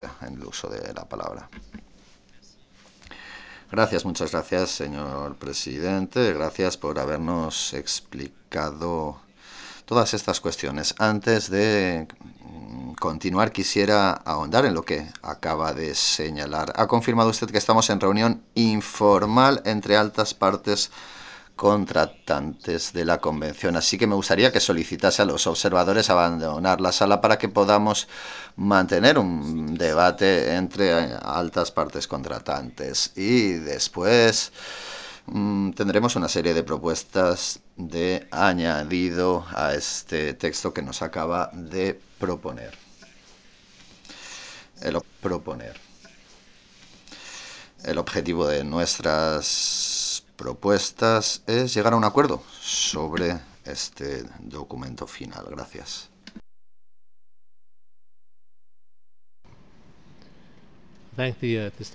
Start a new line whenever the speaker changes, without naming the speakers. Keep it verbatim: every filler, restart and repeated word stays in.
en el uso de la palabra. Gracias, muchas gracias, señor presidente. Gracias por habernos explicado todas estas cuestiones. Antes de continuar, quisiera ahondar en lo que acaba de señalar. Ha confirmado usted que estamos en reunión informal entre altas partes contratantes de la convención, así que me gustaría que solicitase a los observadores abandonar la sala para que podamos mantener un debate entre altas partes contratantes, y después mmm, tendremos una serie de propuestas de añadido a este texto que nos acaba de proponer el proponer el objetivo de nuestras propuestas es llegar a un acuerdo sobre este documento final. Gracias.
Thank the, uh,